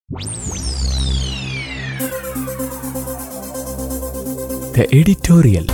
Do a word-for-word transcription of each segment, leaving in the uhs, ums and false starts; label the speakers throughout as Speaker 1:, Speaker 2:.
Speaker 1: The editorial.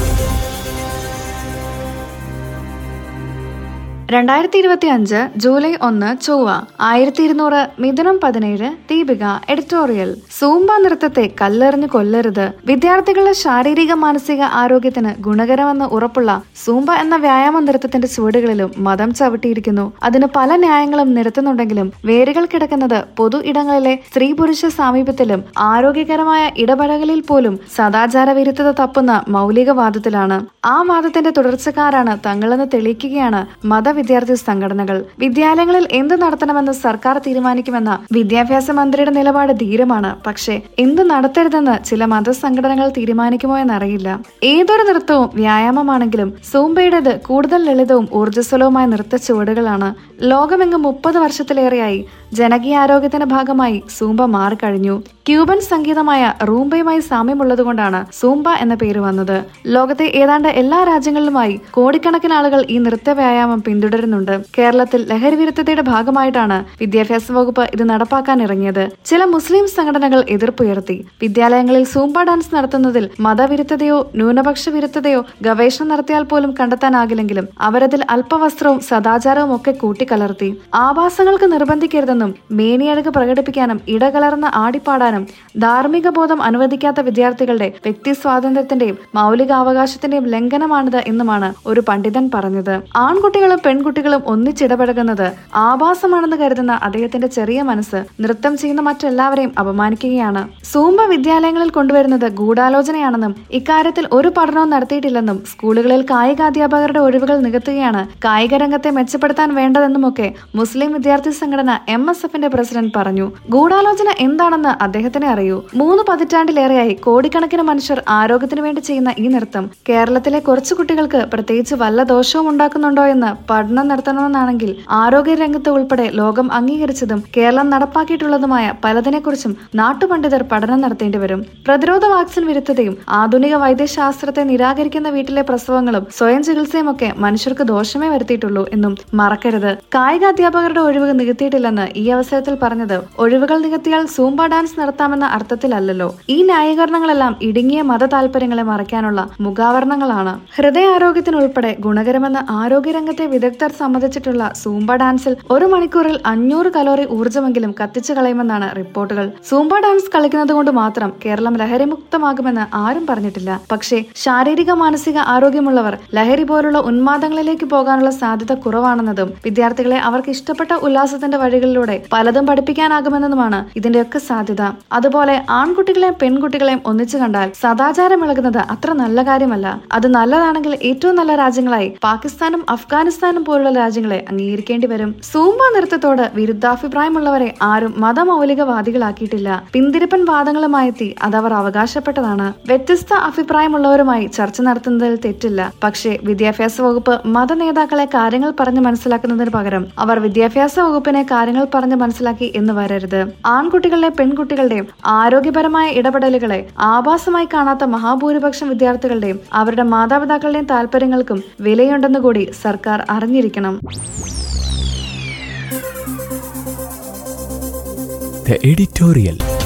Speaker 2: രണ്ടായിരത്തി ഇരുപത്തി അഞ്ച് ജൂലൈ ഒന്ന് ചൊവ്വ. ആയിരത്തി ഇരുന്നൂറ് മിഥുനം പതിനേഴ് ദീപിക. എഡിറ്റോറിയൽ. സൂംബ നൃത്തത്തെ കല്ലെറിഞ്ഞു കൊല്ലരുത്. വിദ്യാർത്ഥികളുടെ ശാരീരിക മാനസിക ആരോഗ്യത്തിന് ഗുണകരമെന്ന് ഉറപ്പുള്ള സൂംബ എന്ന വ്യായാമ നൃത്തത്തിന്റെ ചുവടുകളിലും മതം ചവിട്ടിയിരിക്കുന്നു. അതിന് പല ന്യായങ്ങളും നിരത്തുന്നുണ്ടെങ്കിലും വേരുകൾ കിടക്കുന്നത് പൊതു ഇടങ്ങളിലെ സ്ത്രീ പുരുഷ സാമീപ്യത്തിലും ആരോഗ്യകരമായ ഇടപഴകലിൽ പോലും സദാചാര വിരുദ്ധത തപ്പുന്ന മൗലികവാദത്തിലാണ്. ആ വാദത്തിന്റെ തുടർച്ചക്കാരാണ് തങ്ങളെന്ന് തെളിയിക്കുകയാണ് മത വിദ്യാർത്ഥി സംഘടനകൾ. വിദ്യാലയങ്ങളിൽ എന്ത് നടത്തണമെന്ന് സർക്കാർ തീരുമാനിക്കുമെന്ന വിദ്യാഭ്യാസ മന്ത്രിയുടെ നിലപാട് ധീരമാണ്. പക്ഷേ എന്ത് നടത്തരുതെന്ന് ചില മതസംഘടനകൾ തീരുമാനിക്കുമോ എന്നറിയില്ല. ഏതൊരു നൃത്തവും വ്യായാമമാണെങ്കിലും സൂംബയുടേത് കൂടുതൽ ലളിതവും ഊർജ്ജസ്വലവുമായ നൃത്ത ചുവടുകളാണ്. ലോകമെങ്ങും മുപ്പത് വർഷത്തിലേറെയായി ജനകീയാരോഗ്യത്തിന്റെ ഭാഗമായി സൂംബ മാറിക്കഴിഞ്ഞു. ക്യൂബൻ സംഗീതമായ റൂംബയുമായി സാമ്യമുള്ളതുകൊണ്ടാണ് സൂംബ എന്ന പേര് വന്നത്. ലോകത്തെ ഏതാണ്ട് എല്ലാ രാജ്യങ്ങളിലുമായി കോടിക്കണക്കിന് ആളുകൾ ഈ നൃത്ത വ്യായാമം പിന്തുടരുന്നുണ്ട്. കേരളത്തിൽ ലഹരി വിരുദ്ധതയുടെ ഭാഗമായിട്ടാണ് വിദ്യാഭ്യാസ വകുപ്പ് ഇത് നടപ്പാക്കാൻ ഇറങ്ങിയത്. ചില മുസ്ലിം സംഘടനകൾ എതിർപ്പുയർത്തി. വിദ്യാലയങ്ങളിൽ സൂംബ ഡാൻസ് നടത്തുന്നതിൽ മതവിരുദ്ധതയോ ന്യൂനപക്ഷ വിരുദ്ധതയോ ഗവേഷണം നടത്തിയാൽ പോലും കണ്ടെത്താനാകില്ലെങ്കിലും അവരതിൽ അല്പവസ്ത്രവും സദാചാരവും ഒക്കെ കൂട്ടിക്കലർത്തി. ആഭാസങ്ങൾക്ക് നിർബന്ധിക്കരുതെന്നും മേനിയഴക് പ്രകടിപ്പിക്കാനും ഇടകലർന്ന് ആടിപ്പാടാനും ധാർമ്മിക ബോധം അനുവദിക്കാത്ത വിദ്യാർത്ഥികളുടെ വ്യക്തി സ്വാതന്ത്ര്യത്തിന്റെയും മൗലികാവകാശത്തിന്റെയും ലംഘനമാണിത് എന്നുമാണ് ഒരു പണ്ഡിതൻ പറഞ്ഞത്. ആൺകുട്ടികളും പെൺകുട്ടികളും ഒന്നിച്ചിടപഴകുന്നത് ആഭാസമാണെന്ന് കരുതുന്ന അദ്ദേഹത്തിന്റെ ചെറിയ മനസ്സ് നൃത്തം ചെയ്യുന്ന മറ്റെല്ലാവരെയും അപമാനിക്കുകയാണ്. സൂംബ വിദ്യാലയങ്ങളിൽ കൊണ്ടുവരുന്നത് ഗൂഢാലോചനയാണെന്നും ഇക്കാര്യത്തിൽ ഒരു പഠനവും നടത്തിയിട്ടില്ലെന്നും സ്കൂളുകളിൽ കായികാധ്യാപകരുടെ ഒഴിവുകൾ നികത്തുകയാണ് കായിക രംഗത്തെ മെച്ചപ്പെടുത്താൻ വേണ്ടതെന്നുമൊക്കെ മുസ്ലിം വിദ്യാർത്ഥി സംഘടന എം എസ് എഫിന്റെ പ്രസിഡന്റ് പറഞ്ഞു. ഗൂഢാലോചന എന്താണെന്ന് അദ്ദേഹത്തിനെ അറിയൂ. മൂന്ന് പതിറ്റാണ്ടിലേറെയായി കോടിക്കണക്കിന് മനുഷ്യർ ആരോഗ്യത്തിനു വേണ്ടി ചെയ്യുന്ന ഈ നൃത്തം കേരളത്തിലെ കുറച്ചു കുട്ടികൾക്ക് പ്രത്യേകിച്ച് വല്ല ദോഷവും ഉണ്ടാക്കുന്നുണ്ടോ എന്ന് പഠനം നടത്തണമെന്നാണെങ്കിൽ ആരോഗ്യ രംഗത്ത് ഉൾപ്പെടെ ലോകം അംഗീകരിച്ചതും കേരളം നടപ്പാക്കിയിട്ടുള്ളതുമായ പലതിനെക്കുറിച്ചും നാട്ടുപണ്ഡിതർ പഠനം നടത്തേണ്ടി വരും. പ്രതിരോധ വാക്സിൻ വിരുദ്ധതയും ആധുനിക വൈദ്യശാസ്ത്രത്തെ നിരാകരിക്കുന്ന വീട്ടിലെ പ്രസവങ്ങളും സ്വയം ചികിത്സയും ഒക്കെ മനുഷ്യർക്ക് ദോഷമേ വരുത്തിയിട്ടുള്ളൂ എന്നും മറക്കരുത്. കായികാധ്യാപകരുടെ ഒഴിവ് നികത്തിയിട്ടില്ലെന്ന് ഈ അവസരത്തിൽ പറഞ്ഞത് ഒഴിവുകൾ നികത്തിയാൽ സൂംബ ഡാൻസ് നടത്താമെന്ന അർത്ഥത്തിലല്ലല്ലോ. ഈ ന്യായീകരണങ്ങളെല്ലാം ഇടുങ്ങിയ മത താല്പര്യങ്ങളെ മറയ്ക്കാനുള്ള മുഖാവരണങ്ങളാണ്. ഹൃദയാരോഗ്യത്തിനുൾപ്പെടെ ഗുണകരമെന്ന് ആരോഗ്യരംഗത്തെ വിദഗ്ധർ സമ്മതിച്ചിട്ടുള്ള സൂംബ ഡാൻസിൽ ഒരു മണിക്കൂറിൽ അഞ്ഞൂറ് കലോറി ഊർജ്ജമെങ്കിലും കത്തിച്ചു കളയുമെന്നാണ് റിപ്പോർട്ടുകൾ. സൂംബ ഡാൻസ് കളിക്കുന്നത് കൊണ്ട് മാത്രം കേരളം ലഹരിമുക്തമാകുമെന്ന് ആരും പറഞ്ഞിട്ടില്ല. പക്ഷേ ശാരീരിക മാനസിക ആരോഗ്യമുള്ളവർ ലഹരി പോലുള്ള ഉന്മാദങ്ങളിലേക്ക് പോകാനുള്ള സാധ്യത കുറവാണെന്നതും വിദ്യാർത്ഥികളെ അവർക്ക് ഇഷ്ടപ്പെട്ട ഉല്ലാസത്തിന്റെ വഴികളിലൂടെ പലതും പഠിപ്പിക്കാനാകുമെന്നതുമാണ് ഇതിന്റെയൊക്കെ സാധ്യത. അതുപോലെ ആൺകുട്ടികളെയും പെൺകുട്ടികളെയും ഒന്നിച്ചു കണ്ടാൽ സദാചാരം ഇളകുന്നത് അത്ര നല്ല കാര്യമല്ല. അത് നല്ലതാണെങ്കിൽ ഏറ്റവും നല്ല രാജ്യങ്ങളായി പാകിസ്ഥാനും അഫ്ഗാനിസ്ഥാനും പോലുള്ള രാജ്യങ്ങളെ അംഗീകരിക്കേണ്ടി വരും. സൂംബ നൃത്തത്തോട് വിരുദ്ധാഭിപ്രായമുള്ളവരെ ആരും മതമൗലികവാദികളാക്കിയിട്ടില്ല. പിന്തിരിപ്പൻ വാദങ്ങളുമായെത്തി അതവർ അവകാശപ്പെട്ടതാണ്. വ്യത്യസ്ത അഭിപ്രായമുള്ളവരുമായി ചർച്ച നടത്തുന്നതിൽ തെറ്റില്ല. പക്ഷേ വിദ്യാഭ്യാസ വകുപ്പ് മത നേതാക്കളെ കാര്യങ്ങൾ പറഞ്ഞ് മനസ്സിലാക്കുന്നതിന് പകരം അവർ വിദ്യാഭ്യാസ വകുപ്പിനെ കാര്യങ്ങൾ പറഞ്ഞ് മനസ്സിലാക്കി എന്ന് വരരുത്. ആൺകുട്ടികളുടെ പെൺകുട്ടികളുടെയും ആരോഗ്യപരമായ ഇടപെടലുകളെ ആഭാസമായി കാണാത്ത മഹാഭൂരിപക്ഷം വിദ്യാർത്ഥികളുടെയും അവരുടെ മാതാപിതാക്കളുടെയും താല്പര്യങ്ങൾക്കും വിലയുണ്ടെന്ന് കൂടി സർക്കാർ അറിഞ്ഞിരിക്കണം.
Speaker 1: The editorial.